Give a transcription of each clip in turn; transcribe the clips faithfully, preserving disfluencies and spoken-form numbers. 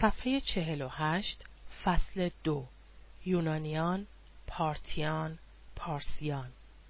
صفحه چهل و هشت فصل دو یونانیان، پارتیان، پارسیان.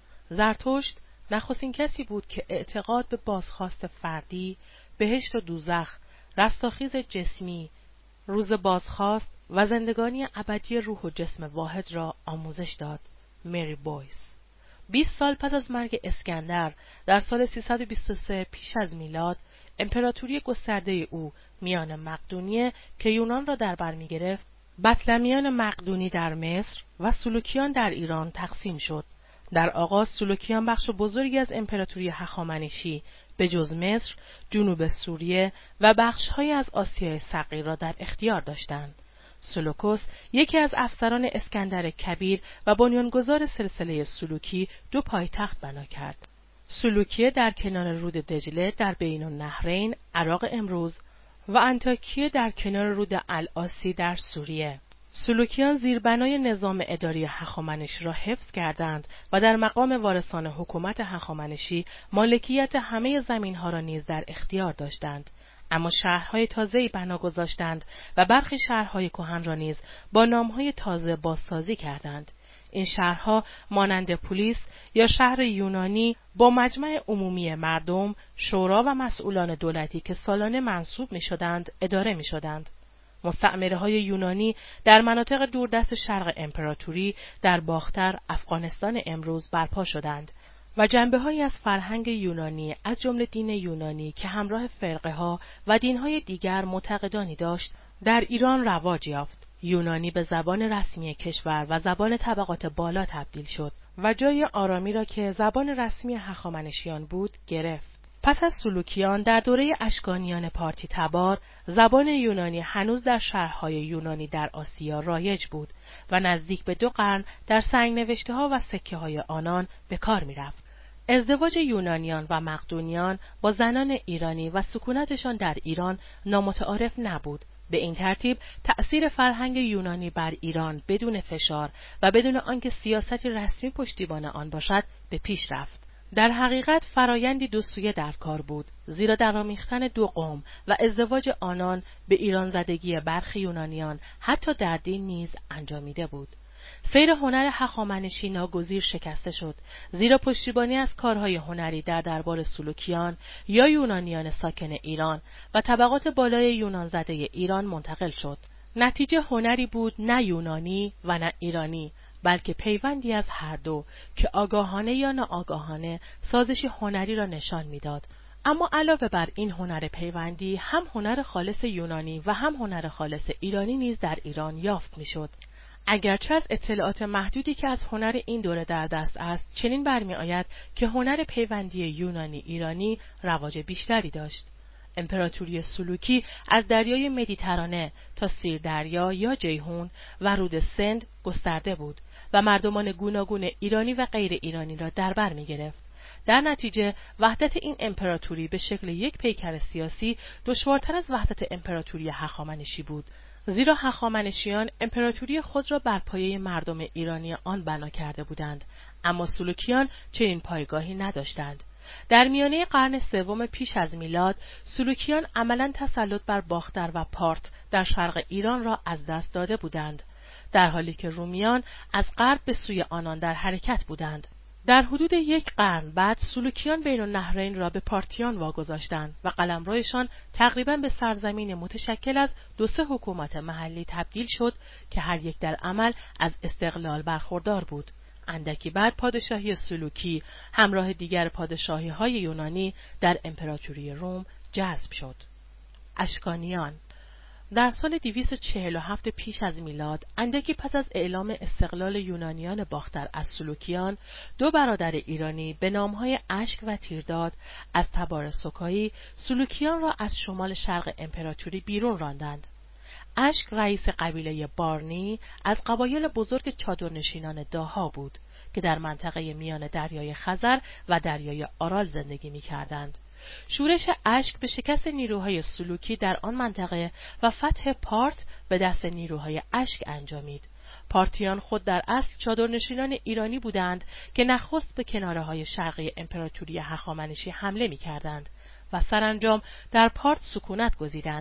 زرتشت نخستین کسی بود که اعتقاد به بازخواست فردی، بهشت و دوزخ، رستاخیز جسمی، روز بازخواست و زندگانی ابدی روح و جسم واحد را آموزش داد. مری بویس. بیست سال پس از مرگ اسکندر در سال سیصد و بیست و سه پیش از میلاد، امپراتوری گسترده او میان مقدونیه که یونان را در بر می‌گرفت، بطلمیان مقدونی در مصر و سلوکیان در ایران تقسیم شد. در آغاز سلوکیان بخش بزرگی از امپراتوری هخامنشی به جز مصر، جنوب سوریه و بخش‌هایی از آسیای صغیر را در اختیار داشتند. سلوکوس یکی از افسران اسکندر کبیر و بنیانگذار سلسله سلوکی دو پایتخت بنا کرد. سلوکیه در کنار رود دجله در بین النهرین، عراق امروز، و انطاکیه در کنار رود الاسی در سوریه. سلوکیان زیربنای نظام اداری هخامنشی را حفظ کردند و در مقام وارثان حکومت هخامنشی مالکیت همه زمین‌ها را نیز در اختیار داشتند. اما شهرهای تازه‌ای بنا گذاشتند و برخی شهرهای کهن را نیز با نام‌های تازه بازسازی کردند. این شهرها مانند پولیس یا شهر یونانی با مجمع عمومی مردم، شورا و مسئولان دولتی که سالانه منصوب می‌شدند اداره می‌شدند. مستعمره‌های یونانی در مناطق دوردست شرق امپراتوری در باختر افغانستان امروز برپا شدند و جنبه‌هایی از فرهنگ یونانی از جمله دین یونانی که همراه فرقه‌ها و دین‌های دیگر معتقدانی داشت در ایران رواج یافت. یونانی به زبان رسمی کشور و زبان طبقات بالا تبدیل شد و جای آرامی را که زبان رسمی هخامنشیان بود گرفت. پس از سلوکیان در دوره اشکانیان پارتی تبار، زبان یونانی هنوز در شهرهای یونانی در آسیا رایج بود و نزدیک به دو قرن در سنگ‌نوشته‌ها و سکه‌های آنان به کار می‌رفت. ازدواج یونانیان و مقدونیان با زنان ایرانی و سکونتشان در ایران نامتعارف نبود. به این ترتیب تأثیر فرهنگ یونانی بر ایران بدون فشار و بدون آنکه سیاستی رسمی پشتیبان آن باشد به پیش رفت. در حقیقت فرایندی دو سویه در کار بود، زیرا درآمیختن دو قوم و ازدواج آنان به ایران زدگی برخی یونانیان حتی در دین نیز انجامیده بود. سیر هنر هخامنشی ناگزیر شکسته شد، زیرا پشتیبانی از کارهای هنری در دربار سلوکیان یا یونانیان ساکن ایران و طبقات بالای یونان زده ایران منتقل شد. نتیجه هنری بود نه یونانی و نه ایرانی، بلکه پیوندی از هر دو که آگاهانه یا ناآگاهانه سازشی هنری را نشان میداد. اما علاوه بر این هنر پیوندی، هم هنر خالص یونانی و هم هنر خالص ایرانی نیز در ایران یافت میشد. اگرچه از اطلاعات محدودی که از هنر این دوره در دست است، چنین برمی آید که هنر پیوندی یونانی ایرانی رواج بیشتری داشت. امپراتوری سلوکی از دریای مدیترانه تا سیر دریا یا جیهون و رود سند گسترده بود و مردمان گوناگون ایرانی و غیر ایرانی را در بر می گرفت. در نتیجه وحدت این امپراتوری به شکل یک پیکر سیاسی دشوارتر از وحدت امپراتوری هخامنشی بود، زیرا هخامنشیان امپراتوری خود را بر پایه مردم ایرانی آن بنا کرده بودند، اما سلوکیان چنین پایگاهی نداشتند. در میانه قرن سوم پیش از میلاد، سلوکیان عملاً تسلط بر باختر و پارت در شرق ایران را از دست داده بودند، در حالی که رومیان از غرب به سوی آنان در حرکت بودند. در حدود یک قرن بعد سلوکیان بین النهرین را به پارتیان واگذاشتند و قلمروشان تقریباً به سرزمین متشکل از دو سه حکومت محلی تبدیل شد که هر یک در عمل از استقلال برخوردار بود. اندکی بعد پادشاهی سلوکی همراه دیگر پادشاهی‌های یونانی در امپراتوری روم جذب شد. اشکانیان در سال دویست و چهل و هفت پیش از میلاد، اندکی پس از اعلام استقلال یونانیان باختر از سلوکیان، دو برادر ایرانی به نامهای اشک و تیرداد از تبار سکایی سلوکیان را از شمال شرق امپراتوری بیرون راندند. اشک رئیس قبیله بارنی از قبایل بزرگ چادرنشینان داها بود که در منطقه میان دریای خزر و دریای آرال زندگی می‌کردند. شورش اشک به شکست نیروهای سلوکی در آن منطقه و فتح پارت به دست نیروهای اشک انجامید. پارتیان خود در اصل چادرنشینان ایرانی بودند که نخست به کناره‌های شرقی امپراتوری هخامنشی حمله می‌کردند و سرانجام در پارت سکونت گزیدند.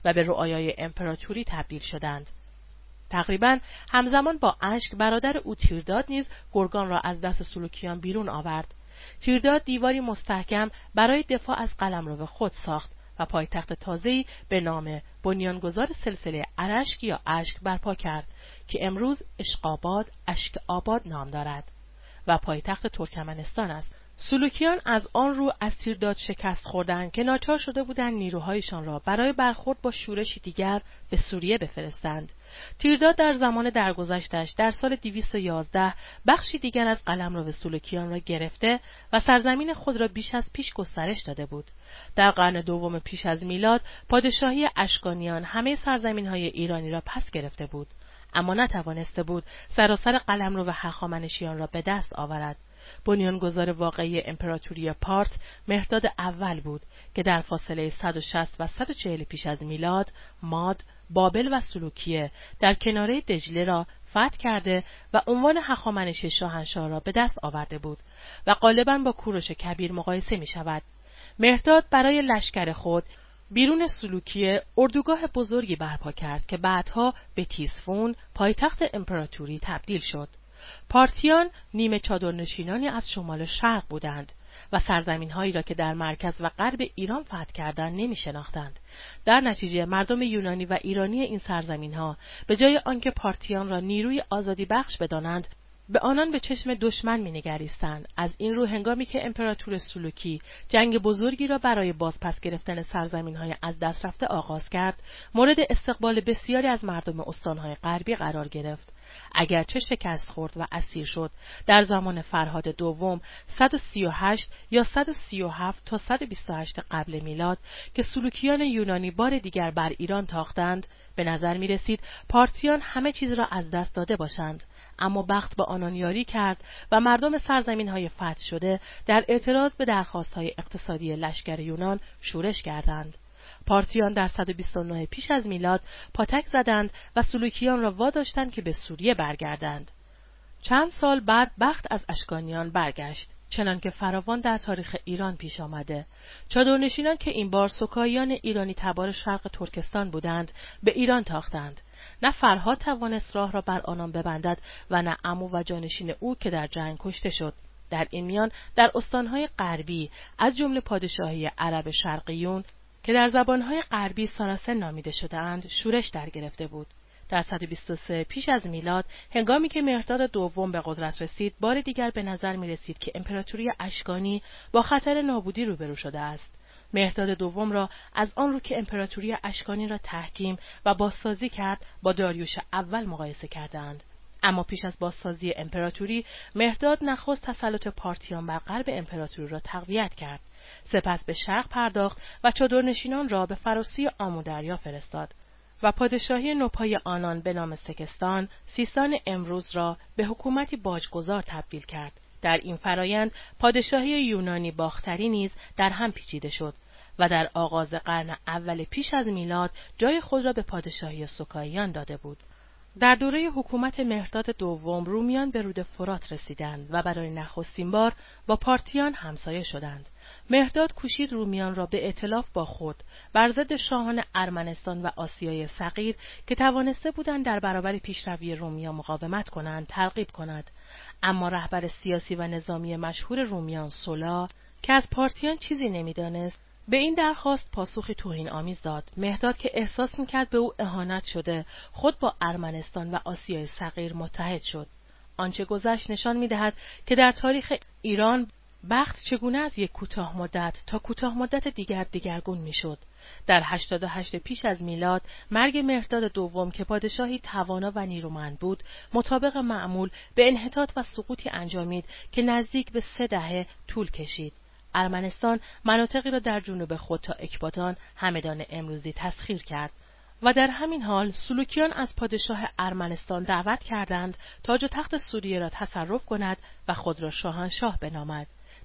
و به رعایای امپراتوری تبدیل شدند. تقریباً همزمان با اشک برادر او تیرداد نیز گرگان را از دست سلوکیان بیرون آورد. تیرداد دیواری مستحکم برای دفاع از قلمرو خود ساخت و پایتخت تازه‌ای به نام بنیانگذار سلسله ارشک یا اشک برپا کرد که امروز اشقاباد اشک آباد نام دارد و پایتخت ترکمنستان است. سلوکیان از آن رو از تیرداد شکست خوردند که ناچار شده بودند نیروهایشان را برای برخورد با شورشی دیگر به سوریه بفرستند. تیرداد در زمان درگذشتش در سال دویست و یازده بخشی دیگر از قلمرو سلوکیان را گرفته و سرزمین خود را بیش از پیش گسترش داده بود. در قرن دوم پیش از میلاد پادشاهی اشکانیان همه سرزمین‌های ایرانی را پس گرفته بود، اما نتوانسته بود سراسر قلمرو هخامنشیان را به دست آورد. بنیانگذار واقعی امپراتوری پارت مهرداد اول بود که در فاصله صد و شصت و صد و چهل پیش از میلاد ماد، بابل و سلوکیه در کناره دجله را فتح کرده و عنوان هخامنشی شاهنشاه را به دست آورده بود و غالباً با کوروش کبیر مقایسه می شود. مهرداد برای لشکر خود بیرون سلوکیه اردوگاه بزرگی برپا کرد که بعدها به تیسفون پایتخت امپراتوری تبدیل شد. پارتیان نیمه چادرنشینانی از شمال و شرق بودند و سرزمین‌هایی را که در مرکز و غرب ایران فتح کردند نمی‌شناختند. در نتیجه مردم یونانی و ایرانی این سرزمین‌ها به جای آنکه پارتیان را نیروی آزادی بخش بدانند، به آنان به چشم دشمن می‌نگریستند. از این رو هنگامی که امپراتور سلوکی جنگ بزرگی را برای بازپس گرفتن سرزمین‌های از دست رفته آغاز کرد، مورد استقبال بسیاری از مردم استان‌های غربی قرار گرفت. اگرچه شکست خورد و اسیر شد، در زمان فرهاد دوم صد و سی و هشت یا صد و سی و هفت تا صد و بیست و هشت قبل میلاد که سلوکیان یونانی بار دیگر بر ایران تاختند، به نظر می رسید پارتیان همه چیز را از دست داده باشند، اما بخت با آنان یاری کرد و مردم سرزمین‌های فتح شده در اعتراض به درخواست‌های اقتصادی لشکر یونان شورش کردند. پارتیان در صد و بیست و نه پیش از میلاد پاتک زدند و سلوکیان را واداشتند که به سوریه برگردند. چند سال بعد بخت از اشکانیان برگشت، چنانکه فراوان در تاریخ ایران پیش آمده. چادرنشینان که این بار سکاییان ایرانی تبار شرق ترکستان بودند، به ایران تاختند. نه فرهاد توانست راه را بر آنان ببندد و نه عمو و جانشین او که در جنگ کشته شد. در این میان در استانهای غربی از جمله پادشاهی عرب شرقیون که در زبانهای غربی ساراسن نامیده شده‌اند شورش در گرفته بود. در صد و بیست و سه پیش از میلاد هنگامی که مهرداد دوم به قدرت رسید، بار دیگر به نظر می رسید که امپراتوری اشکانی با خطر نابودی روبرو شده است. مهرداد دوم را از آن رو که امپراتوری اشکانی را تحکیم و بازسازی کرد با داریوش اول مقایسه کردند. اما پیش از بازسازی امپراتوری، مهرداد نخست تسلط پارتیان بر غرب امپراتوری را تقویت کرد. سپس به شرق پرداخت و چادرنشینان را به فراسوی آمو دریا فرستاد و پادشاهی نوپای آنان به نام سکستان، سیستان امروز را به حکومتی باجگذار تبدیل کرد. در این فرایند پادشاهی یونانی باختری نیز در هم پیچیده شد و در آغاز قرن اول پیش از میلاد جای خود را به پادشاهی سکاییان داده بود. در دوره حکومت مهرداد دوم رومیان به رود فرات رسیدند و برای نخستین بار با پارتیان همسایه شدند. مهرداد کوشید رومیان را به ائتلاف با خود بر ضد شاهان ارمنستان و آسیای صغیر که توانسته بودند در برابر پیشروی رومیان مقاومت کنند ترغیب کند، اما رهبر سیاسی و نظامی مشهور رومیان سولا که از پارتیان چیزی نمیدانست به این درخواست پاسخی توهین آمیز داد. مهرداد که احساس می‌کرد به او اهانت شده، خود با ارمنستان و آسیای صغیر متحد شد. آنچه گذشت نشان می‌دهد که در تاریخ ایران بخت چگونه از یک کوتاه مدت تا کوتاه مدت دیگر دگرگون می‌شد. در هشتاد و هشت پیش از میلاد مرگ مهرداد دوم که پادشاهی توانا و نیرومند بود، مطابق معمول به انحطاط و سقوطی انجامید که نزدیک به سه دهه طول کشید. ارمنستان مناطقی را در جنوب خود تا اکباتان همدان امروزی تسخیر کرد و در همین حال سلوکیان از پادشاه ارمنستان دعوت کردند تاج و تخت سوریه را تصرف کند و خود را شاهنشاه بنامد.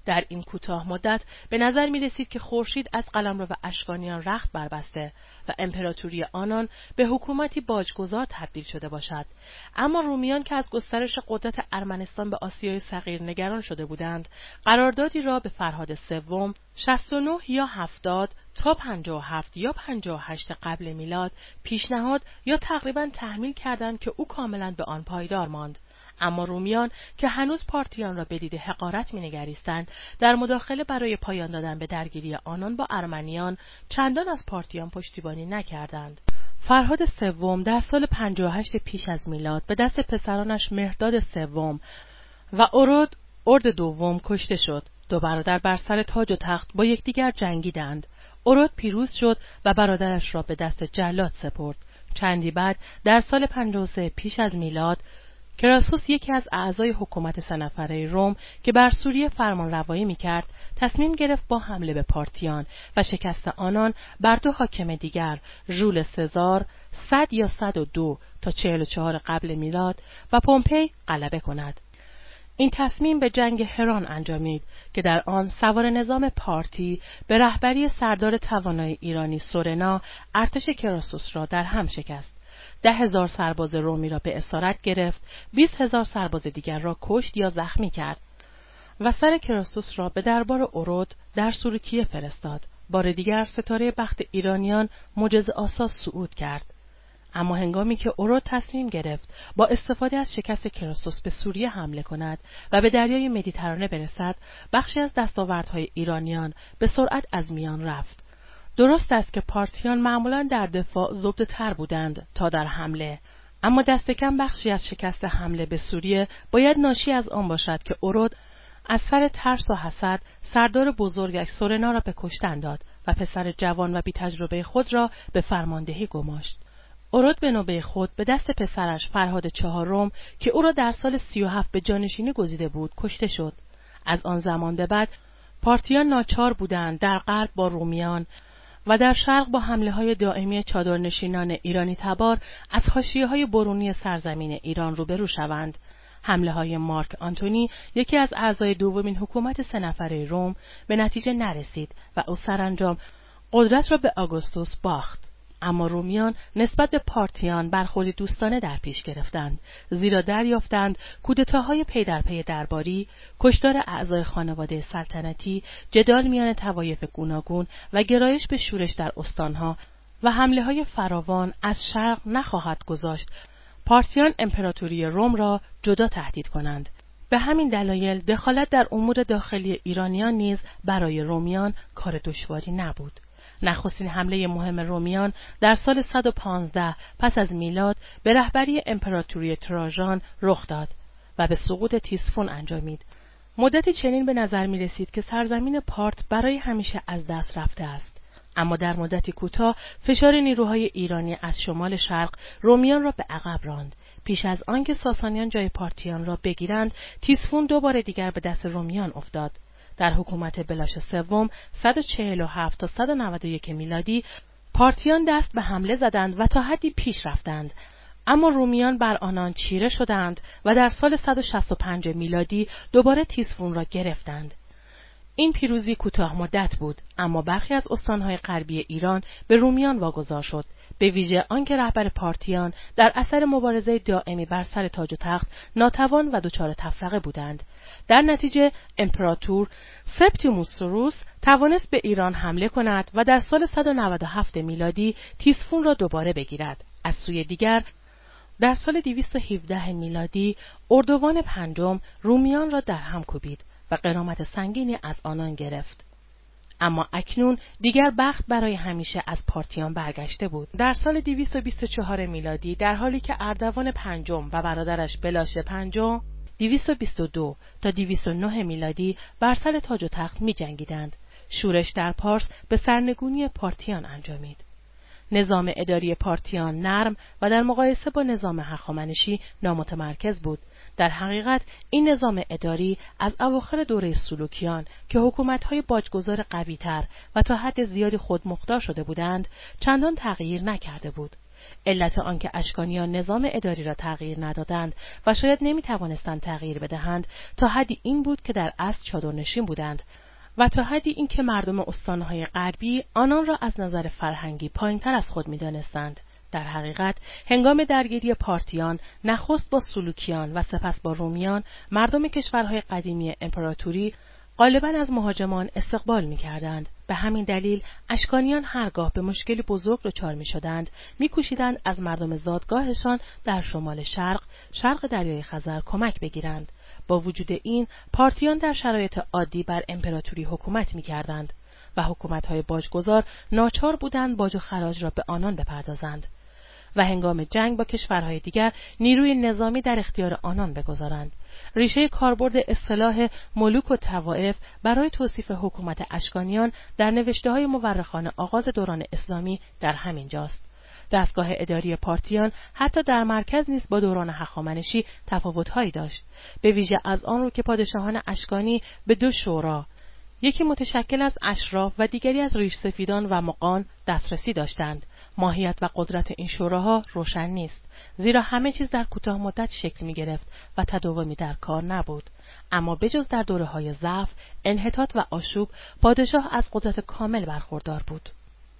در این کوتاه مدت به نظر می رسید که خورشید از قلمرو و اشکانیان رخت بربسته و امپراتوری آنان به حکومتی باجگذار تبدیل شده باشد. اما رومیان که از گسترش قدرت ارمنستان به آسیای صغیر نگران شده بودند، قراردادی را به فرهاد سوم شصت و نه یا هفتاد تا پنجاه و هفت یا پنجاه و هشت قبل میلاد پیشنهاد یا تقریباً تحمیل کردند که او کاملاً به آن پایدار ماند. اما رومیان که هنوز پارتیان را به دید حقارت می‌نگریستند، در مداخله برای پایان دادن به درگیری آنان با ارمنیان چندان از پارتیان پشتیبانی نکردند. فرهاد سوم در سال پنجاه و هشت پیش از میلاد به دست پسرانش مهرداد سوم و اورود ارد دوم کشته شد. دو برادر بر سر تاج و تخت با یکدیگر جنگیدند. اورود پیروز شد و برادرش را به دست جلاد سپرد. چندی بعد در سال پنجاه و سه پیش از میلاد کراسوس، یکی از اعضای حکومت سه نفره روم که بر سوریه فرمان روایی می‌کرد، تصمیم گرفت با حمله به پارتیان و شکست آنان بر دو حاکم دیگر، ژول سزار صد یا صد و دو تا چهل و چهار قبل میلاد و پومپی، غلبه کند. این تصمیم به جنگ هران انجامید که در آن سوار نظام پارتی به رهبری سردار توانای ایرانی سورنا ارتش کراسوس را در هم شکست. ده هزار سرباز رومی را به اسارت گرفت، بیست هزار سرباز دیگر را کشت یا زخمی کرد و سر کراسوس را به دربار اورود در سلوکیه فرستاد. بار دیگر ستاره بخت ایرانیان معجزه آسا صعود کرد. اما هنگامی که اورود تصمیم گرفت با استفاده از شکست کراسوس به سوریه حمله کند و به دریای مدیترانه برسد، بخشی از دستاوردهای ایرانیان به سرعت از میان رفت. درست است که پارتیان معمولاً در دفاع زبده‌تر بودند تا در حمله، اما دست کم بخشی از شکست حمله به سوریه باید ناشی از آن باشد که اورود از سر ترس و حسد سردار بزرگش سورنا را به کشتن داد و پسر جوان و بی تجربه خود را به فرماندهی گماشت. اورود به نوبه خود به دست پسرش فرهاد چهارم که او را در سال سی و هفت به جانشینی گزیده بود کشته شد. از آن زمان به بعد پارتیان ناچار بودند در غرب با رومیان و در شرق با حمله‌های دائمی چادرنشینان ایرانی تبار از حاشیه‌های برونی سرزمین ایران روبرو شوند. حمله‌های مارک آنتونی، یکی از اعضای دومین حکومت سه نفره روم، به نتیجه نرسید و او سرانجام قدرت را به آگوستوس باخت. اما رومیان نسبت به پارتیان برخوردی دوستانه در پیش گرفتند، زیرا دریافتند کودتاهای پی در پی درباری، کشتار اعضای خانواده سلطنتی، جدال میان طوایف گوناگون و گرایش به شورش در استانها و حمله‌های فراوان از شرق نخواهد گذاشت پارتیان امپراتوری روم را جدا تهدید کنند. به همین دلایل دخالت در امور داخلی ایرانیان نیز برای رومیان کار دشواری نبود. نخستین حمله مهم رومیان در سال صد و پانزده پس از میلاد به رهبری امپراتوری تراژان رخ داد و به سقوط تیسفون انجامید. مدتی چنین به نظر می رسید که سرزمین پارت برای همیشه از دست رفته است. اما در مدتی کوتاه فشار نیروهای ایرانی از شمال شرق رومیان را به عقب راند. پیش از آنکه ساسانیان جای پارتیان را بگیرند، تیسفون دوباره دیگر به دست رومیان افتاد. در حکومت بلاش سوم صد و چهل و هفت تا صد و نود و یک میلادی پارتیان دست به حمله زدند و تا حدی پیش رفتند، اما رومیان بر آنان چیره شدند و در سال صد و شصت و پنج میلادی دوباره تیسفون را گرفتند. این پیروزی کوتاه مدت بود، اما برخی از استانهای غربی ایران به رومیان واگذار شد، به ویژه آنکه رهبر پارتیان در اثر مبارزه دائمی بر سر تاج و تخت ناتوان و دچار تفرقه بودند. در نتیجه امپراتور سپتیموس سوروس توانست به ایران حمله کند و در سال صد و نود و هفت میلادی تیسفون را دوباره بگیرد. از سوی دیگر در سال دویست و هفده میلادی اردوان پنجم رومیان را در هم کوبید و غرامت سنگینی از آنان گرفت. اما اکنون دیگر بخت برای همیشه از پارتیان برگشته بود. در سال دویست و بیست و چهار میلادی در حالی که اردوان پنجم و برادرش بلاش پنجم دویست و بیست و دو تا دویست و نه میلادی بر سر تاج و تخت می جنگیدند، شورش در پارس به سرنگونی پارتیان انجامید. نظام اداری پارتیان نرم و در مقایسه با نظام هخامنشی نامتمرکز بود. در حقیقت این نظام اداری از اواخر دوره سلوکیان که حکومت‌های باجگذار قوی‌تر و تا حد زیادی خودمختار شده بودند چندان تغییر نکرده بود. علت آنکه اشکانیان نظام اداری را تغییر ندادند و شاید نمی‌توانستند تغییر بدهند تا حدی این بود که در اصل چادرنشین بودند و تا حدی این که مردم استانهای غربی آنان را از نظر فرهنگی پایین‌تر از خود می‌دانستند. در حقیقت هنگام درگیری پارتیان نخست با سلوکیان و سپس با رومیان، مردم کشورهای قدیمی امپراتوری غالباً از مهاجمان استقبال می‌کردند. به همین دلیل اشکانیان هرگاه به مشکلی بزرگ دچار می‌شدند، می‌کوشیدند از مردم زادگاهشان در شمال شرق، شرق دریای خزر کمک بگیرند. با وجود این، پارتیان در شرایط عادی بر امپراتوری حکومت می‌کردند و حکومت‌های باجگذار ناچار بودند باج و خراج را به آنان بپردازند و هنگام جنگ با کشورهای دیگر نیروی نظامی در اختیار آنان بگذارند. ریشه کاربرد اصطلاح ملوک و طوائف برای توصیف حکومت اشکانیان در نوشته‌های مورخان آغاز دوران اسلامی در همین جاست. دستگاه اداری پارتیان حتی در مرکز نیز با دوران هخامنشی تفاوت‌هایی داشت، به ویژه از آن رو که پادشاهان اشکانی به دو شورا، یکی متشکل از اشراف و دیگری از ریش سفیدان و مغان دسترسی داشتند. ماهیت و قدرت این شوراها روشن نیست، زیرا همه چیز در کوتاه مدت شکل می گرفت و تداومی در کار نبود. اما بجز در دوره‌های ضعف، انحطاط و آشوب، پادشاه از قدرت کامل برخوردار بود.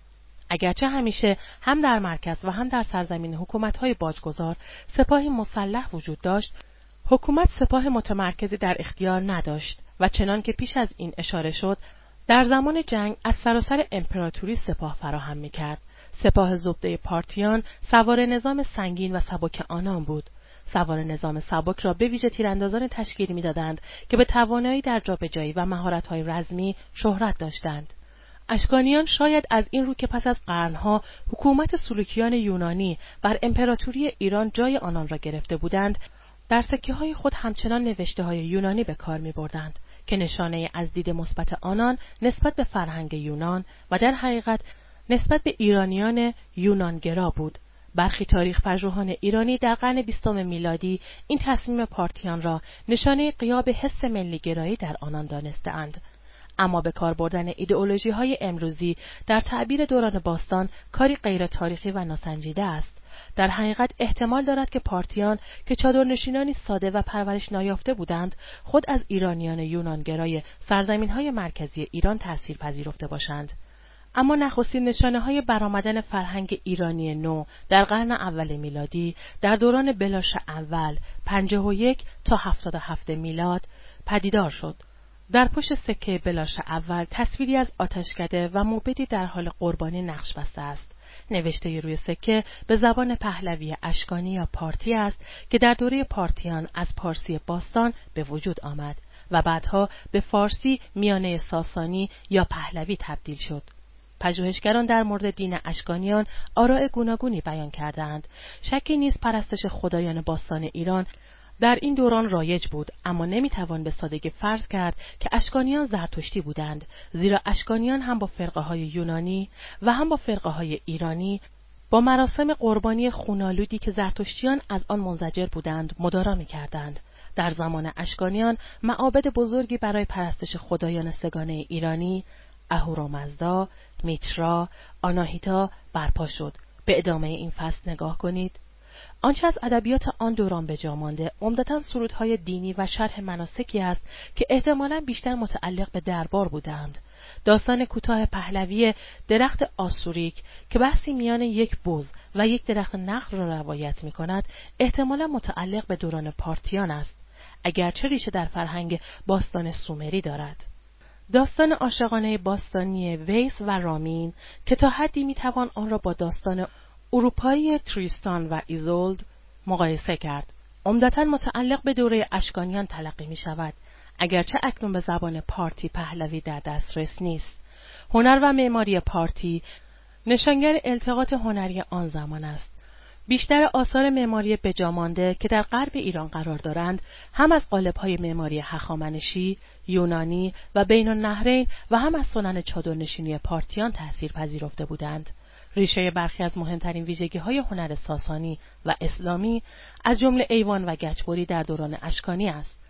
اگرچه همیشه هم در مرکز و هم در سرزمین حکومت‌های باجگذار سپاهی مسلح وجود داشت، حکومت سپاه متمرکزی در اختیار نداشت و چنان که پیش از این اشاره شد، در زمان جنگ از سراسر امپراتوری سپاه فراهم می‌کرد. سپاه زبده پارتیان سوار نظام سنگین و سبک آنان بود. سوار نظام سبک را به ویژه تیراندازان تشکیل می‌دادند که به توانایی در جابجایی و مهارت‌های رزمی شهرت داشتند. اشکانیان شاید از این رو که پس از قرنها حکومت سلوکیان یونانی بر امپراتوری ایران جای آنان را گرفته بودند، در سکه‌های خود همچنان نوشته‌های یونانی به کار می‌بردند که نشانه از دید مثبت آنان نسبت به فرهنگ یونان و در حقیقت نسبت به ایرانیان یونانگرا بود. برخی تاریخ پژوهان ایرانی در قرن بیستم میلادی این تصمیم پارتیان را نشانه غیاب حس ملی‌گرایی در آنان دانسته‌اند. اما به کار بردن ایدئولوژی‌های امروزی در تعبیر دوران باستان کاری غیر تاریخی و ناسنجیده است. در حقیقت احتمال دارد که پارتیان که چادرنشینانی ساده و پرورش نیافته بودند، خود از ایرانیان یونانگرای سرزمین‌های مرکزی ایران تأثیر پذیرفته باشند. اما نخستین نشانه‌های برآمدن فرهنگ ایرانی نو در قرن اول میلادی در دوران بلاش اول پنجاه و یک تا هفتاد و هفت میلاد پدیدار شد. در پشت سکه بلاش اول تصویری از آتشکده و موبدی در حال قربانی نقش بسته است. نوشته روی سکه به زبان پهلوی اشکانی یا پارتی است که در دوره پارتیان از پارسی باستان به وجود آمد و بعدها به فارسی میانه ساسانی یا پهلوی تبدیل شد. پژوهشگران در مورد دین اشکانیان آراء گوناگونی بیان کردند. شکی نیست پرستش خدایان باستان ایران در این دوران رایج بود، اما نمیتوان به سادگی فرض کرد که اشکانیان زرتشتی بودند، زیرا اشکانیان هم با فرقه های یونانی و هم با فرقه های ایرانی با مراسم قربانی خونالودی که زرتشتیان از آن منزجر بودند مدارا می‌کردند. در زمان اشکانیان معابد بزرگی برای پرستش خدایان سگانه ایرانی اهورامزدا، میترا، آناهیتا برپا شد. به ادامه این فصل نگاه کنید. آنچه از ادبیات آن دوران به جا مانده عمدتاً سرودهای دینی و شرح مناسکی است که احتمالاً بیشتر متعلق به دربار بودند. داستان کوتاه پهلوی درخت آسوریک که بحثی میان یک بز و یک درخت نخل را روایت می‌کند، احتمالاً متعلق به دوران پارتیان است، اگرچه ریشه در فرهنگ باستان سومری دارد. داستان عاشقانه باستانی ویس و رامین که تا حدی میتوان آن را با داستان اروپایی تریستان و ایزولد مقایسه کرد، عمدتاً متعلق به دوره اشکانیان تلقی می شود، اگرچه اکنون به زبان پارتی پهلوی در دسترس نیست. هنر و معماری پارتی نشانگر التقاط هنری آن زمان است. بیشتر آثار معماری بجامانده که در غرب ایران قرار دارند، هم از قالب‌های معماری هخامنشی، یونانی و بین النهرین و هم از سنن چادرنشینی پارتیان تأثیر پذیرفته بودند. ریشه برخی از مهمترین ویژگی‌های هنر ساسانی و اسلامی از جمله ایوان و گچبری در دوران اشکانی است.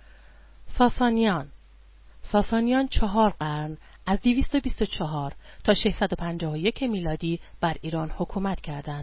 ساسانیان ساسانیان چهار قرن از دویست و بیست و چهار تا ششصد و پنجاه و یک میلادی بر ایران حکومت کردند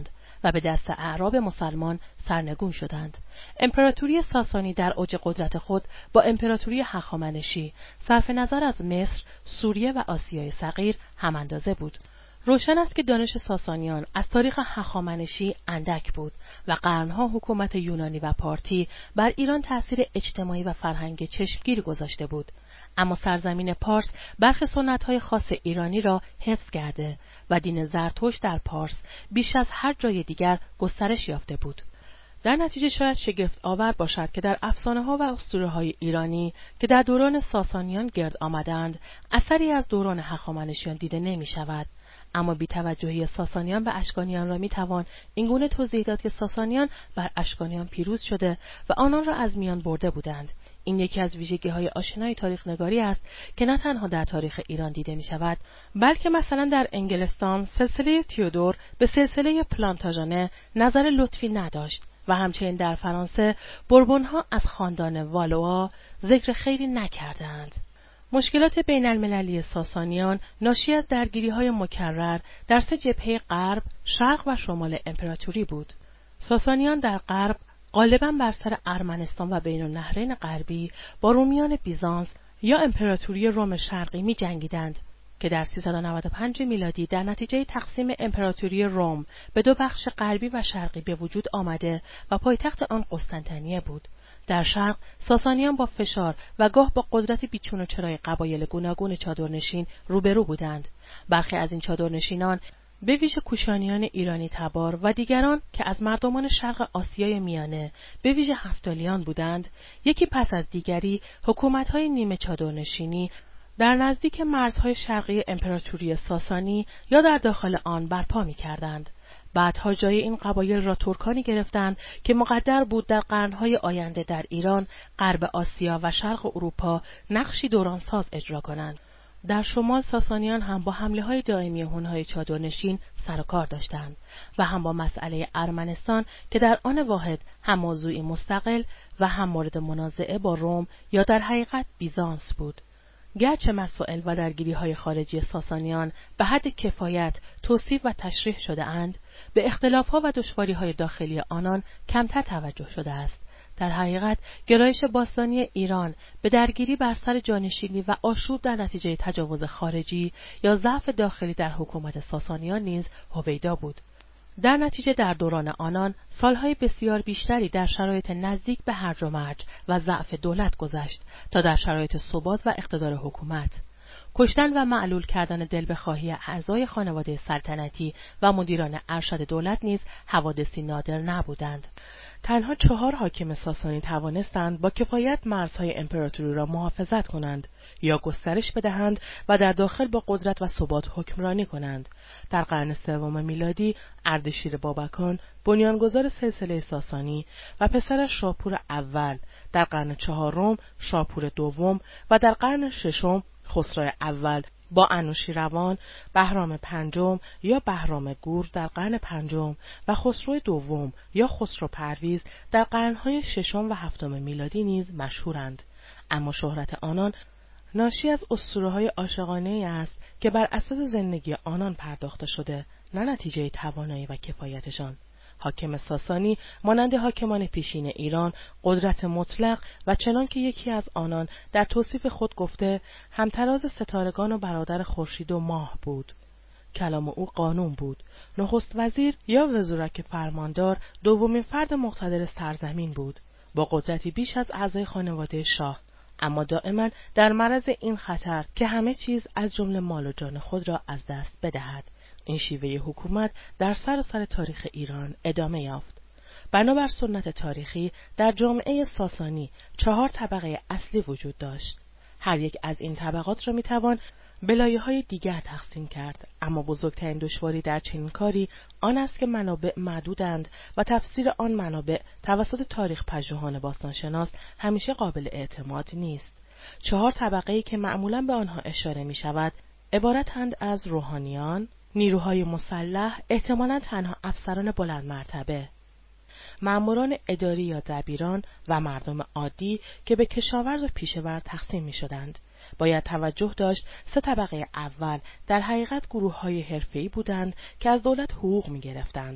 و به دست اعراب مسلمان سرنگون شدند. امپراتوری ساسانی در اوج قدرت خود با امپراتوری هخامنشی صرف نظر از مصر، سوریه و آسیای صغیر هم اندازه بود. روشن است که دانش ساسانیان از تاریخ هخامنشی اندک بود و قرنها حکومت یونانی و پارتی بر ایران تأثیر اجتماعی و فرهنگی چشمگیر گذاشته بود. اما سرزمین پارس برخی سنت‌های خاص ایرانی را حفظ کرده و دین زرتشت در پارس بیش از هر جای دیگر گسترش یافته بود. در نتیجه شاید شگفت آور باشد که در افسانه‌ها و اسطوره‌های ایرانی که در دوران ساسانیان گرد آمدند، اثری از دوران هخامنشیان دیده نمی‌شود. اما بی‌توجهی ساسانیان به اشکانیان را می‌توان اینگونه توضیح داد که ساسانیان بر اشکانیان پیروز شده و آنان را از میان برده بودند. این یکی از ویژگی‌های آشنای تاریخ نگاری است که نه تنها در تاریخ ایران دیده می‌شود، بلکه مثلا در انگلستان سلسله تیودور به سلسله پلانتاژنه نظر لطفی نداشت و همچنین در فرانسه بوربون‌ها از خاندان والوا ذکر خیری نکردند. مشکلات بین المللی ساسانیان ناشی از درگیری‌های مکرر در سه جبهه غرب، شرق و شمال امپراتوری بود. ساسانیان در غرب غالباً بر سر ارمنستان و بین النهرین غربی با رومیان بیزانس یا امپراتوری روم شرقی می جنگیدند که در سیصد و نود و پنج میلادی در نتیجه تقسیم امپراتوری روم به دو بخش غربی و شرقی به وجود آمده و پایتخت آن قسطنطنیه بود. در شرق ساسانیان با فشار و گاه با قدرت بیچون و چرای قبایل گوناگون چادرنشین روبرو بودند. برخی از این چادرنشینان به ویژه کوشانیان ایرانی تبار و دیگران که از مردمان شرق آسیای میانه به ویژه هفتالیان بودند، یکی پس از دیگری حکومت‌های نیمه چادرنشینی در نزدیک مرزهای شرقی امپراتوری ساسانی یا در داخل آن برپا می‌کردند. بعدها جای این قبایل را ترکانی گرفتند که مقدر بود در قرن‌های آینده در ایران، غرب آسیا و شرق اروپا نقشی دورانساز اجرا کنند. در شمال ساسانیان هم با حمله‌های دائمی هون‌های چادرنشین سر و کار داشتند و هم با مسئله ارمنستان که در آن واحد هم موضوعی مستقل و هم مورد منازعه با روم یا در حقیقت بیزانس بود. گرچه مسائل و درگیری‌های خارجی ساسانیان به حد کفایت توصیف و تشریح شده اند، به اختلاف‌ها و دشواری‌های داخلی آنان کمتر توجه شده است. در حقیقت گرایش باستانی ایران به درگیری بر سر جانشینی و آشوب در نتیجه تجاوز خارجی یا ضعف داخلی در حکومت ساسانیان نیز هویدا بود. در نتیجه در دوران آنان سالهای بسیار بیشتری در شرایط نزدیک به هرج و مرج و ضعف دولت گذشت تا در شرایط ثبات و اقتدار حکومت. کشتن و معلول کردن دل بخواهی اعضای خانواده سلطنتی و مدیران ارشد دولت نیز حوادثی نادر نبودند. تنها چهار حاکم ساسانی توانستند با کفایت مرزهای امپراتوری را محافظت کنند یا گسترش بدهند و در داخل با قدرت و ثبات حکمرانی کنند. در قرن سوم میلادی اردشیر بابکان بنیانگذار سلسله ساسانی و پسرش شاپور اول، در قرن چهارم شاپور دوم و در قرن ششم خسرو اول با انوشیروان، بهرام پنجم یا بهرام گور در قرن پنجم و خسرو دوم یا خسرو پرویز در قرنهای ششم و هفتم میلادی نیز مشهورند. اما شهرت آنان ناشی از اسطوره‌های عاشقانه‌ای است که بر اساس زندگی آنان پرداخته شده، نه نتیجه توانایی و کفایتشان. حاکم ساسانی مانند حاکمان پیشین ایران قدرت مطلق و چنان که یکی از آنان در توصیف خود گفته همتراز ستارگان و برادر خورشید و ماه بود. کلام او قانون بود. نخست وزیر یا وزارت فرماندار دومین فرد مقتدر سرزمین بود، با قدرتی بیش از اعضای خانواده شاه، اما دائما در معرض این خطر که همه چیز از جمله مال و جان خود را از دست بدهد. این شیوه حکومت در سراسر تاریخ ایران ادامه یافت. بنابر سنت تاریخی در جامعه ساسانی چهار طبقه اصلی وجود داشت. هر یک از این طبقات را میتوان به لایه‌های دیگر تقسیم کرد، اما بزرگترین دشواری در چنین کاری آن است که منابع محدودند و تفسیر آن منابع توسط تاریخ پژوهان باستانشناس همیشه قابل اعتماد نیست. چهار طبقه‌ای که معمولاً به آنها اشاره می‌شود عبارتند از روحانیان، نیروهای مسلح، احتمالاً تنها افسران بلند مرتبه، ماموران اداری یا دبیران و مردم عادی که به کشاورز و پیشه‌ور تقسیم می‌شدند. باید توجه داشت سه طبقه اول در حقیقت گروه‌های حرفه‌ای بودند که از دولت حقوق می‌گرفتند.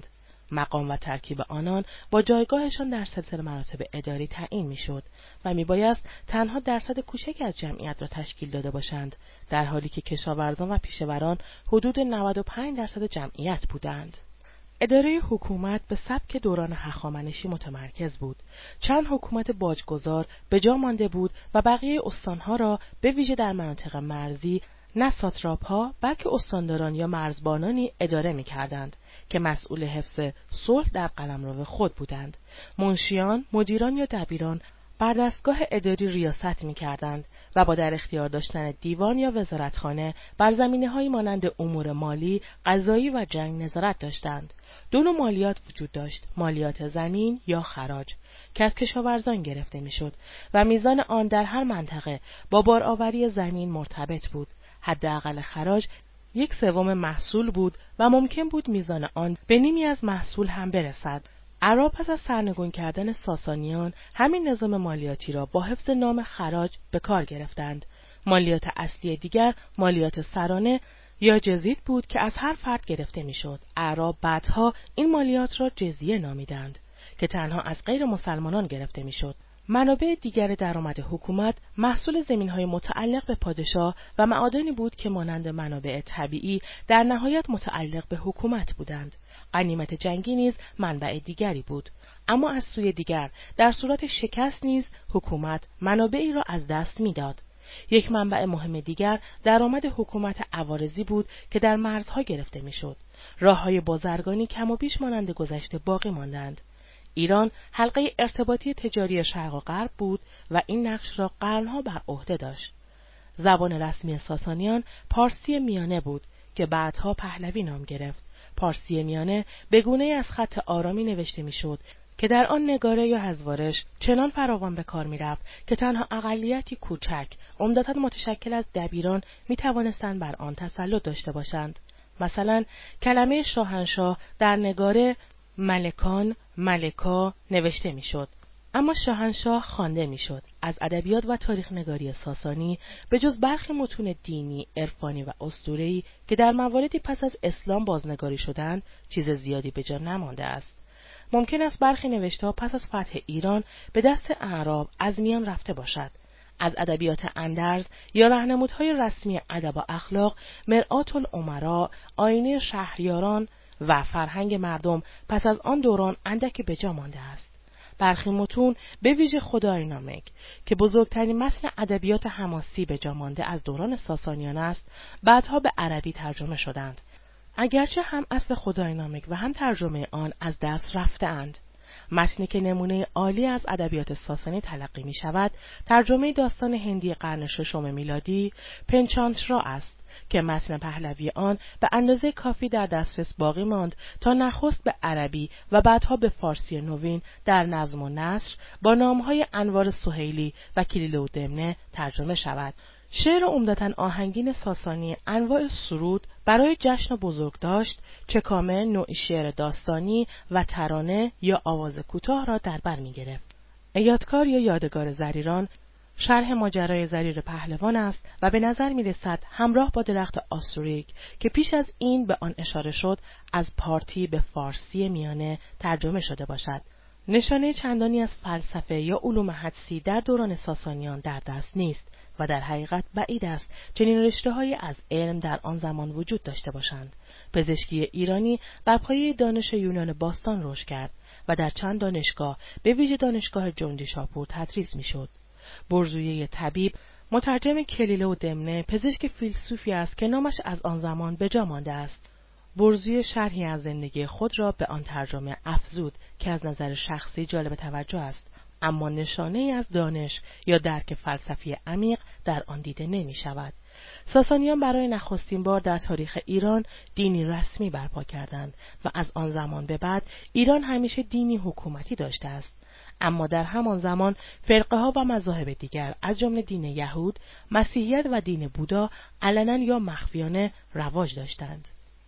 مقام و ترکیب آنان با جایگاهشان در سلسله مراتب اداری تعیین میشد و میبایست تنها درصد کوچکی از جمعیت را تشکیل داده باشند، در حالی که کشاورزان و پیشوران حدود نود و پنج درصد جمعیت بودند. اداره حکومت به سبک دوران هخامنشی متمرکز بود. چند حکومت باجگذار به جا مانده بود و بقیه استانها را به ویژه در مناطق مرزی نه ساتراپ‌ها بلکه استانداران یا مرزبانانی اداره می‌کردند که مسئول حفظ صلح در قلمرو خود بودند. منشیان، مدیران یا دبیران بر دستگاه اداری ریاست می‌کردند و با در اختیار داشتن دیوان یا وزارتخانه بر زمینه‌هایی مانند امور مالی، قضایی و جنگ نظارت داشتند. دو نوع مالیات وجود داشت: مالیات زمین یا خراج که از کشاورزان گرفته می‌شد و میزان آن در هر منطقه با بارآوری زمین مرتبط بود. حداقل خراج یک سوم محصول بود و ممکن بود میزان آن به نیمی از محصول هم برسد. عرب پس از سرنگون کردن ساسانیان همین نظام مالیاتی را با حفظ نام خراج به کار گرفتند. مالیات اصلی دیگر مالیات سرانه یا جزیت بود که از هر فرد گرفته میشد. اعراب بعدها این مالیات را جزیه نامیدند که تنها از غیر مسلمانان گرفته میشد. منابع دیگر درآمد حکومت محصول زمین‌های متعلق به پادشاه و معادنی بود که مانند منابع طبیعی در نهایت متعلق به حکومت بودند. غنیمت جنگی نیز منبع دیگری بود، اما از سوی دیگر در صورت شکست نیز حکومت منابعی را از دست می‌داد. یک منبع مهم دیگر درآمد حکومت عوارضی بود که در مرزها گرفته می‌شد. راه‌های بازرگانی کم و بیش مانند گذشته باقی ماندند. ایران حلقه ارتباطی تجاری شرق و غرب بود و این نقش را قرنها بر عهده داشت. زبان رسمی ساسانیان پارسی میانه بود که بعدها پهلوی نام گرفت. پارسی میانه به گونه‌ای از خط آرامی نوشته میشد که در آن نگاره یا هزوارش چنان فراوان به کار می‌رفت که تنها اقلیتی کوچک عمدتاً متشکل از دبیران می‌توانستند بر آن تسلط داشته باشند. مثلا کلمه شاهنشاه در نگاره ملکان، ملکا نوشته میشد، اما شاهنشاه خوانده میشد. از ادبیات و تاریخ نگاری ساسانی به جز برخی متون دینی، عرفانی و اسطوره‌ای که در مواردی پس از اسلام بازنگاری شدند، چیز زیادی به جا نمانده است. ممکن است برخی نوشته‌ها پس از فتح ایران به دست اعراب از میان رفته باشد. از ادبیات اندرز یا راهنمودهای رسمی ادب و اخلاق، مرآت الامراء، آینه شهریاران و فرهنگ مردم پس از آن دوران اندکی به جا مانده است. برخی متون به ویژه خدای نامک که بزرگترین متن ادبیات حماسی به جا مانده از دوران ساسانیان است، بعدها به عربی ترجمه شدند. اگرچه هم اصل خدای نامک و هم ترجمه آن از دست رفته‌اند. متنی که نمونه عالی از ادبیات ساسانی تلقی می شود، ترجمه داستان هندی قرن ششم میلادی پنچانترا است که متن پهلوی آن به اندازه کافی در دسترس باقی ماند تا نخست به عربی و بعدها به فارسی نوین در نظم و نثر با نامهای انوار سهیلی و کلیله و دمنه ترجمه شود. شعر عمدتاً آهنگین ساسانی انواع سرود برای جشن بزرگداشت، چکامه نوعی شعر داستانی و ترانه یا آواز کوتاه را در بر می‌گرفت. ایادکار یا یادگار زریران شرح ماجرای زریر پهلوان است و به نظر می‌رسد همراه با درخت آستوریک که پیش از این به آن اشاره شد از پارتی به فارسی میانه ترجمه شده باشد. نشانه چندانی از فلسفه یا علوم حدسی در دوران ساسانیان در دست نیست و در حقیقت بعید است چنین رشته‌هایی از علم در آن زمان وجود داشته باشند. پزشکی ایرانی بر پایه دانش یونان باستان رشد کرد و در چند دانشگاه به ویژه دانشگاه جندی شاپور تدریس می‌شد. برزویه طبیب، مترجم کلیله و دمنه، پزشک فیلسوفی است که نامش از آن زمان به جا مانده است. برزویه شرحی از زندگی خود را به آن ترجمه افزود که از نظر شخصی جالب توجه است، اما نشانه‌ای از دانش یا درک فلسفی عمیق در آن دیده نمی شود. ساسانیان برای نخستین بار در تاریخ ایران دینی رسمی برپا کردند و از آن زمان به بعد ایران همیشه دینی حکومتی داشته است. اما در همان زمان فرقه ها و مذاهب دیگر از جمله دین یهود، مسیحیت و دین بودا علنا یا مخفیانه رواج داشتند.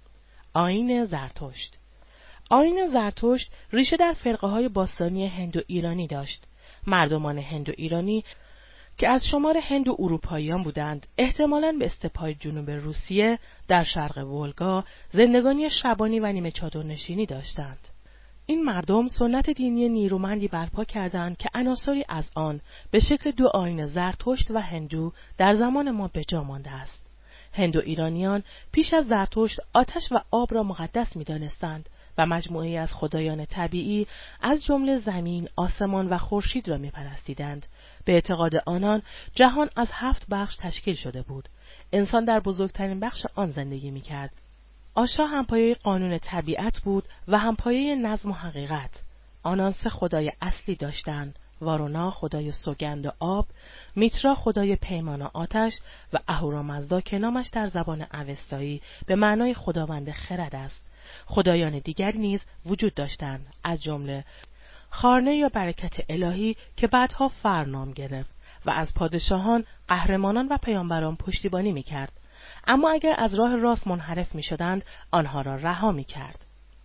آیین زرتشت. آیین زرتشت ریشه در فرقه های باستانی هند و ایرانی داشت. مردمان هند و ایرانی که از شمار هند و اروپاییان بودند، احتمالاً به استپ‌های جنوب روسیه در شرق ولگا زندگانی شبانی و نیمه چادر نشینی داشتند. این مردم سنت دینی نیرومندی برپا کردند که عناصری از آن به شکل دو آیین زرتشت و هندو در زمان ما به جا مانده است. هندو ایرانیان پیش از زرتشت آتش و آب را مقدس می‌دانستند و مجموعه‌ای از خدایان طبیعی از جمله زمین، آسمان و خورشید را می‌پرستیدند. به اعتقاد آنان جهان از هفت بخش تشکیل شده بود. انسان در بزرگترین بخش آن زندگی می‌کرد. آشا همپایه قانون طبیعت بود و همپایه نظم و حقیقت. آنان سه خدای اصلی داشتند: وارونا خدای سوگند و آب، میترا خدای پیمان و آتش و اهورامزدا که نامش در زبان اوستایی به معنای خداوند خرد است. خدایان دیگری نیز وجود داشتند، از جمله خارنه یا برکت الهی که بعدها فر نام گرفت و از پادشاهان، قهرمانان و پیامبران پشتیبانی می‌کرد. اما اگر از راه راست منحرف می‌شدند، آنها را رها می‌کرد.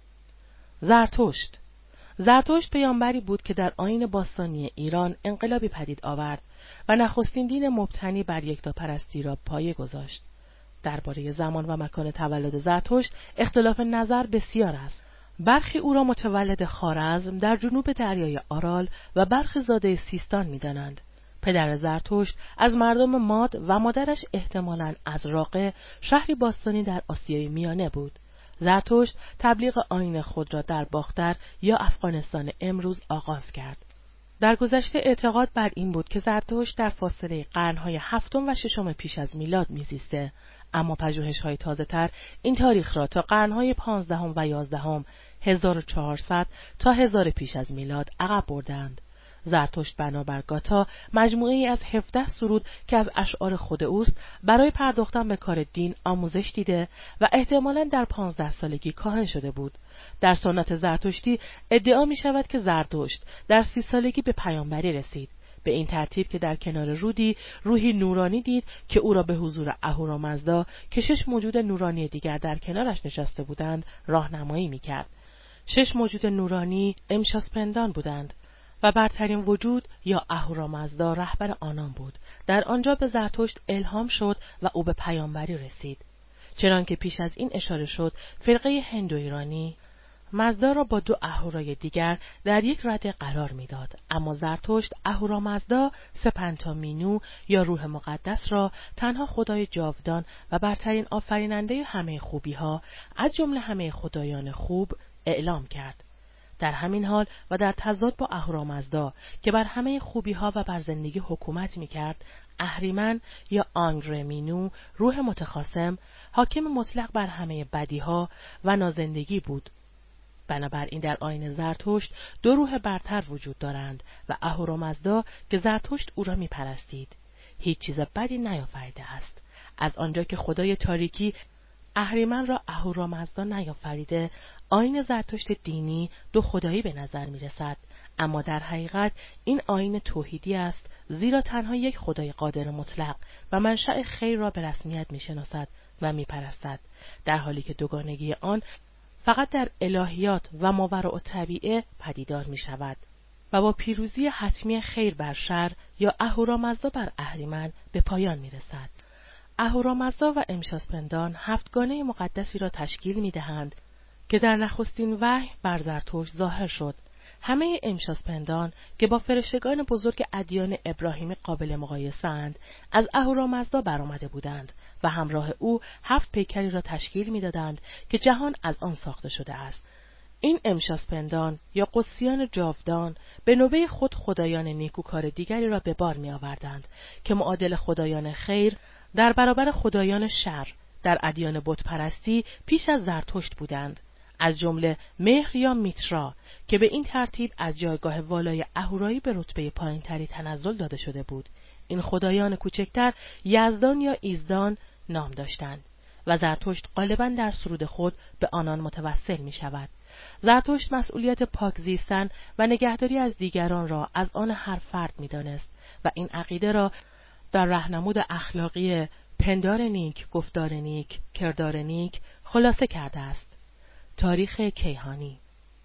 زرتشت زرتشت پیامبری بود که در آیین باستانی ایران انقلابی پدید آورد و نخستین دین مبتنی بر یکتاپرستی را پایه گذاشت. درباره زمان و مکان تولد زرتشت اختلاف نظر بسیار است. برخی او را متولد خوارزم در جنوب دریای آرال و برخی زاده سیستان می‌دانند. پدر زرتشت از مردم ماد و مادرش احتمالاً از راقه، شهری باستانی در آسیای میانه بود. زرتشت تبلیغ آیین خود را در باختر یا افغانستان امروز آغاز کرد. در گذشته اعتقاد بر این بود که زرتشت در فاصله قرن‌های هفتم و ششم پیش از میلاد میزیسته، اما پژوهش‌های تازه‌تر این تاریخ را تا قرن‌های پانزدهم و یازدهم، هزار و چهارصد تا هزار پیش از میلاد عقب بردند. زرتشت بنابر گاتا مجموعه‌ای از هفده سرود که از اشعار خود اوست برای پرداختن به کار دین آموزش دیده و احتمالاً در پانزده سالگی کاهن شده بود. در سنت زرتشتی ادعا می شود که زرتشت در سی سالگی به پیامبری رسید، به این ترتیب که در کنار رودی روحی نورانی دید که او را به حضور اهورامزدا که شش موجود نورانی دیگر در کنارش نشسته بودند راهنمایی می کرد. شش موجود نورانی امشاسپندان بودند و برترین وجود یا اهورامزدا رهبر آنان بود. در آنجا به زرتشت الهام شد و او به پیامبری رسید. چنانکه پیش از این اشاره شد، فرقه هندو ایرانی مزدا را با دو اهورای دیگر در یک رده قرار میداد، اما زرتشت اهورامزدا سپنتامینو یا روح مقدس را تنها خدای جاودان و برترین آفریننده همه خوبی ها از جمله همه خدایان خوب اعلام کرد. در همین حال و در تضاد با اهورامزدا که بر همه خوبی ها و بر زندگی حکومت میکرد، اهریمن یا آنگرمینو روح متخاصم حاکم مطلق بر همه بدی ها و نازندگی بود. بنابراین در آیین زرتشت دو روح برتر وجود دارند و اهورامزدا که زرتشت او را میپرستید هیچ چیز بدی نیافریده است. از آنجا که خدای تاریکی اهریمن را اهورامزدا نیافریده، آیین زرتشت دینی دو خدایی به نظر می رسد، اما در حقیقت این آیین توحیدی است، زیرا تنها یک خدای قادر مطلق و منشأ خیر را به رسمیت می شناسد و می پرستد، در حالی که دوگانگی آن فقط در الهیات و ماوراءالطبیعه پدیدار می شود و با پیروزی حتمی خیر بر شر یا اهورامزدا بر اهریمن به پایان می رسد. اهورامزدا و امشاسپندان هفتگانه مقدسی را تشکیل می دهند که در نخستین وحی بر زرتشت ظاهر شد. همه امشاسپندان که با فرشتگان بزرگ ادیان ابراهیمی قابل مقایسه اند، از اهورامزدا برآمده بودند و همراه او هفت پیکری را تشکیل می دادند که جهان از آن ساخته شده است. این امشاسپندان یا قدسیان جاودان به نوبه خود خدایان نیکوکار دیگری را به بار می آوردند که معادل خدایان خیر در برابر خدایان شر در ادیان بت پرستی پیش از زرتشت بودند، از جمله مهر یا میترا که به این ترتیب از جایگاه والای اهورایی به رتبه پایینتری تنزل داده شده بود. این خدایان کوچکتر یزدان یا ایزدان نام داشتند و زرتشت غالباً در سرود خود به آنان متوسل می شود. زرتشت مسئولیت پاک زیستن و نگهداری از دیگران را از آن هر فرد می دانست و این عقیده را در راهنمود اخلاقی پندار نیک، گفتار نیک، کردار نیک خلاصه کرده است. تاریخ کیهانی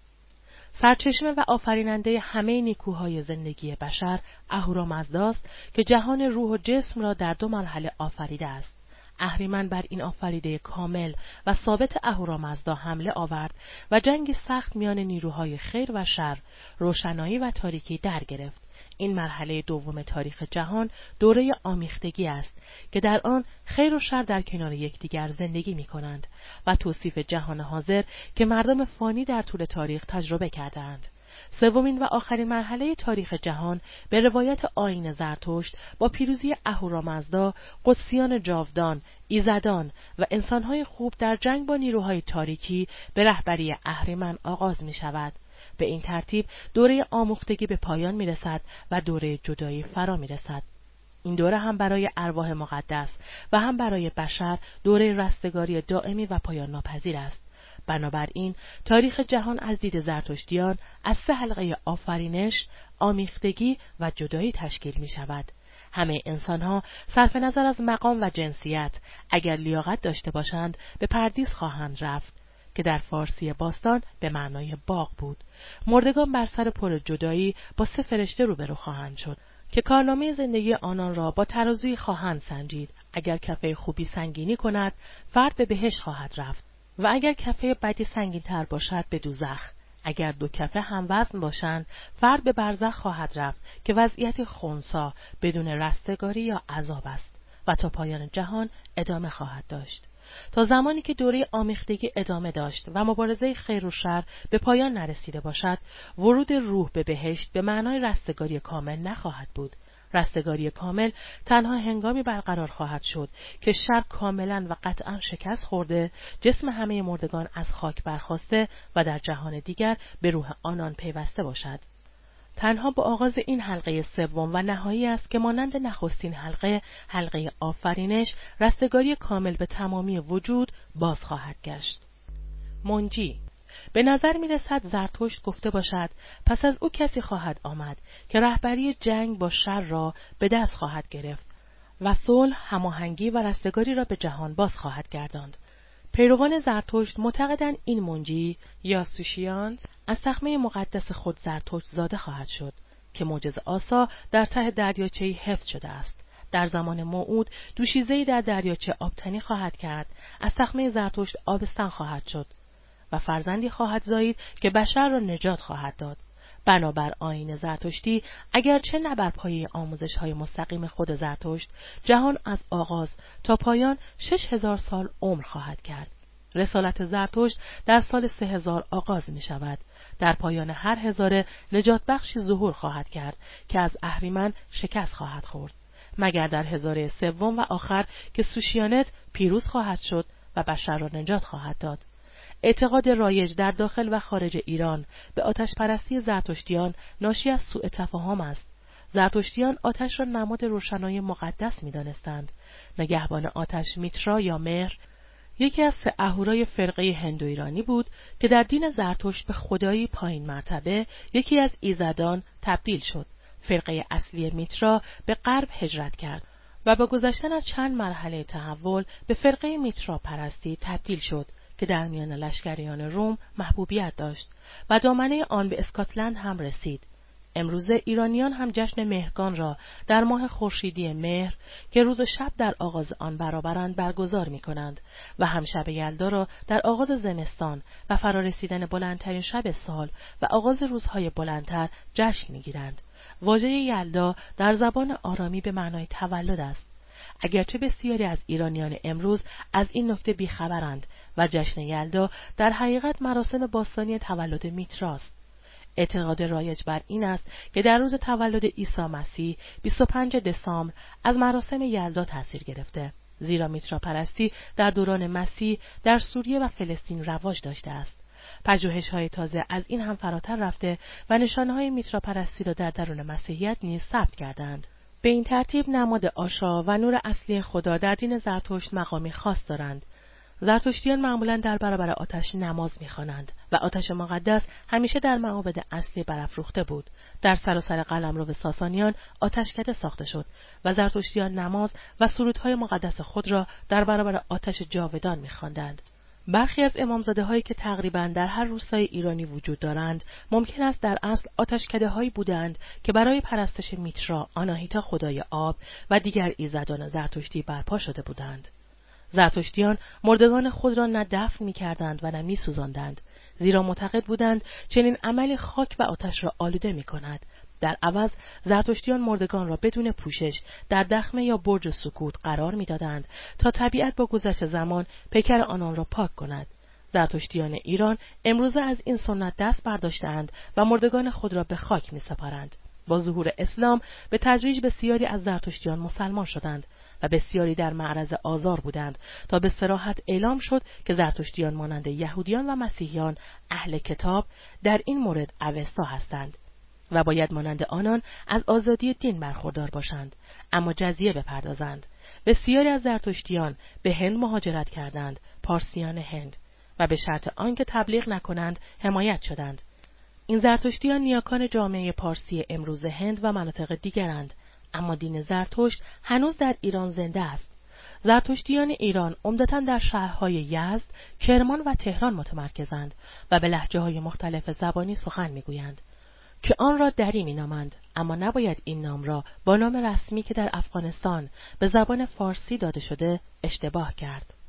سرچشمه و آفریننده همه نیکوهای زندگی بشر اهورامزداست که جهان روح و جسم را در دو مرحله آفریده است. اهریمن بر این آفریده کامل و ثابت اهورامزدا حمله آورد و جنگی سخت میان نیروهای خیر و شر، روشنایی و تاریکی در گرفت. این مرحله دوم تاریخ جهان دوره آمیختگی است که در آن خیر و شر در کنار یکدیگر زندگی می کنند و توصیف جهان حاضر که مردم فانی در طول تاریخ تجربه کردند. سومین و آخرین مرحله تاریخ جهان به روایت آیین زرتشت با پیروزی اهورامزدا، قدسیان جاودان، ایزدان و انسانهای خوب در جنگ با نیروهای تاریکی به رهبری اهریمن آغاز می شود. به این ترتیب دوره آموختگی به پایان می رسد و دوره جدایی فرا می رسد. این دوره هم برای ارواح مقدس و هم برای بشر دوره رستگاری دائمی و پایان ناپذیر است. بنابراین تاریخ جهان از دید زرتشتیان از سه حلقه آفرینش، آمیختگی و جدایی تشکیل می شود. همه انسانها صرف نظر از مقام و جنسیت اگر لیاقت داشته باشند به پردیس خواهند رفت که در فارسی باستان به معنای باغ بود. مردگان بر سر پل جدایی با سه فرشته روبرو خواهند شد که کارنامه زندگی آنان را با ترازوی خواهند سنجید. اگر کفه خوبی سنگینی کند، فرد به بهشت خواهد رفت و اگر کفه بدی سنگین تر باشد به دوزخ. اگر دو کفه هم وزن باشند، فرد به برزخ خواهد رفت که وضعیت خنثی بدون رستگاری یا عذاب است و تا پایان جهان ادامه خواهد داشت. تا زمانی که دوره آمیختگی ادامه داشت و مبارزه خیر و شر به پایان نرسیده باشد، ورود روح به بهشت به معنای رستگاری کامل نخواهد بود. رستگاری کامل تنها هنگامی برقرار خواهد شد که شر کاملا و قطعا شکست خورده، جسم همه مردگان از خاک برخاسته و در جهان دیگر به روح آنان پیوسته باشد. تنها با آغاز این حلقه سوم و نهایی است که مانند نخستین حلقه، حلقه آفرینش، رستگاری کامل به تمامی وجود باز خواهد گشت. منجی به نظر می رسد زرتشت گفته باشد پس از او کسی خواهد آمد که رهبری جنگ با شر را به دست خواهد گرفت و صلح، هماهنگی و رستگاری را به جهان باز خواهد گرداند. پیروان زرتشت معتقدند این منجی یا سوشیانت از تخمه مقدس خود زرتشت زاده خواهد شد که معجزه آسا در ته دریاچه‌ای حفظ شده است. در زمان موعود دوشیزه‌ای در دریاچه آبتنی خواهد کرد، از تخمه زرتشت آبستن خواهد شد و فرزندی خواهد زایید که بشر را نجات خواهد داد. بنابر آیین زرتشتی، اگرچه نه بر پایه آموزش‌های مستقیم خود زرتشت، جهان از آغاز تا پایان شش هزار سال عمر خواهد کرد. رسالت زرتشت در سال سه هزار آغاز می شود. در پایان هر هزاره نجات بخشی ظهور خواهد کرد که از اهریمن شکست خواهد خورد، مگر در هزاره سوم و آخر که سوشیانت پیروز خواهد شد و بشر را نجات خواهد داد. اعتقاد رایج در داخل و خارج ایران به آتش پرستی زرتشتیان ناشی از سوء تفاهم است. زرتشتیان آتش را نماد روشنایی مقدس می دانستند. نگهبان آتش میترا یا مهر یکی از سه اهورای فرقه هندو ایرانی بود که در دین زرتشت به خدایی پایین مرتبه، یکی از ایزدان، تبدیل شد. فرقه اصلی میترا به غرب هجرت کرد و با گذشتن از چند مرحله تحول به فرقه میترا پرستی تبدیل شد که در میان لشکریان روم محبوبیت داشت و دامنه آن به اسکاتلند هم رسید. امروزه ایرانیان هم جشن مهرگان را در ماه خورشیدی مهر که روز و شب در آغاز آن برابرند برگزار می کنند و هم شب یلدا را در آغاز زمستان و فرارسیدن بلندترین شب سال و آغاز روزهای بلندتر جشن می گیرند. واژه یلدا در زبان آرامی به معنای تولد است. اگرچه بسیاری از ایرانیان امروز از این نکته بیخبرند و جشن یلدا در حقیقت مراسم باستانی تولد میتراست. اعتقاد رایج بر این است که در روز تولد عیسی مسیح بیست و پنجم دسامبر از مراسم یلدا تأثیر گرفته، زیرا میترا پرستی در دوران مسیح در سوریه و فلسطین رواج داشته است. پژوهش‌های تازه از این هم فراتر رفته و نشانه‌های میترا پرستی را در درون مسیحیت نیز ثبت کردند. به این ترتیب نماد آشا و نور اصلی خدا در دین زرتشت مقامی خاص دارند. زرتشتیان معمولاً در برابر آتش نماز می‌خوانند و آتش مقدس همیشه در معابد اصلی برافروخته بود. در سراسر قلمرو ساسانیان آتشکده ساخته شد و زرتشتیان نماز و سرودهای مقدس خود را در برابر آتش جاودان می‌خواندند. برخی از امامزاده‌هایی که تقریباً در هر روستای ایرانی وجود دارند، ممکن است در اصل آتشکده‌هایی بودند که برای پرستش میترا، آناهیتا خدای آب و دیگر ایزدان زرتشتی برپا شده بودند. زرتشتیان مردگان خود را نه دفن می‌کردند و نه می‌سوزاندند، زیرا معتقد بودند چنین عملی خاک و آتش را آلوده می‌کند. در عوض زرتشتیان مردگان را بدون پوشش در دخمه یا برج سکوت قرار می‌دادند تا طبیعت با گذشت زمان پیکر آنان را پاک کند. زرتشتیان ایران امروزه از این سنت دست برداشته‌اند و مردگان خود را به خاک می‌سپارند. با ظهور اسلام به تدریج بسیاری از زرتشتیان مسلمان شدند و بسیاری در معرض آزار بودند تا به صراحت اعلام شد که زرتشتیان مانند یهودیان و مسیحیان اهل کتاب در این مورد اوستا هستند و باید مانند آنان از آزادی دین برخوردار باشند، اما جزیه بپردازند. بسیاری از زرتشتیان به هند مهاجرت کردند، پارسیان هند، و به شرط آنکه تبلیغ نکنند حمایت شدند. این زرتشتیان نیاکان جامعه پارسی امروز هند و مناطق دیگرند، اما دین زرتشت هنوز در ایران زنده است. زرتشتیان ایران عمدتاً در شهرهای یزد، کرمان و تهران متمرکزند و به لهجه‌های مختلف زبانی سخن می‌گویند که آن را دری می‌نامند، اما نباید این نام را با نام رسمی که در افغانستان به زبان فارسی داده شده اشتباه کرد.